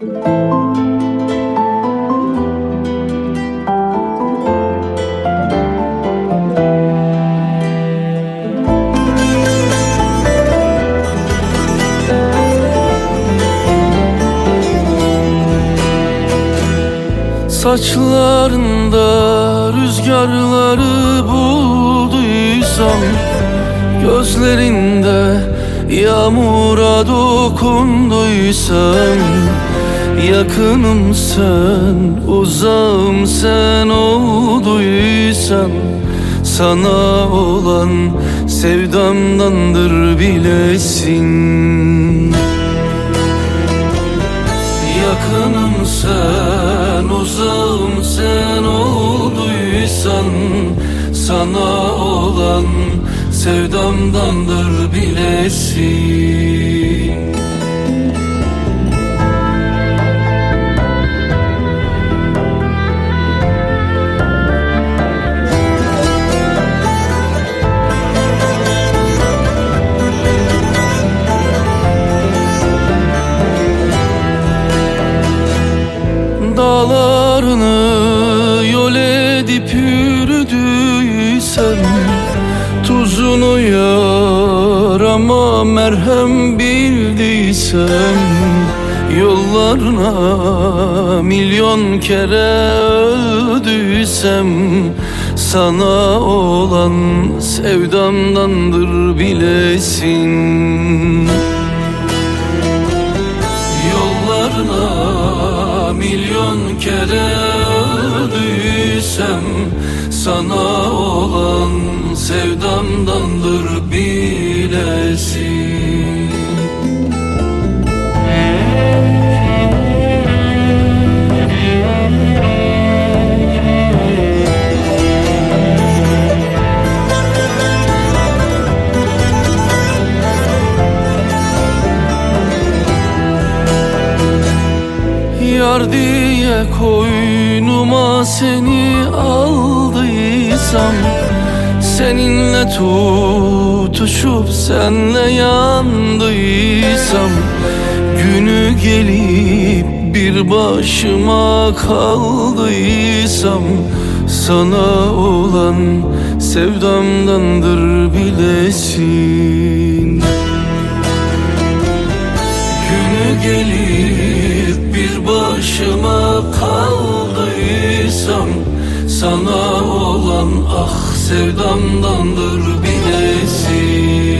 Saçlarında rüzgarları bulduysam, gözlerinde yağmura dokunduysam, yakınım sen, uzağım sen olduysan, sana olan sevdamdandır bilesin. Yakınım sen, uzağım sen olduysan, sana olan sevdamdandır bilesin. Dağlarını yol edip yürüdüysem, tuzunu yarama merhem bildiysem, yollarına milyon kere öldüysem, sana olan sevdamdandır bilesin. Yollarına milyon kere öldüysem, sana olan sevdamdandır bilesin. Yar diye koynuma seni aldıysam, seninle tutuşup senle yandıysam, günü gelip bir başıma kaldıysam, sana olan sevdamdandır bilesin. Günü gelip bir başıma kaldıysam, sana olan ah sevdamdandır bilesin.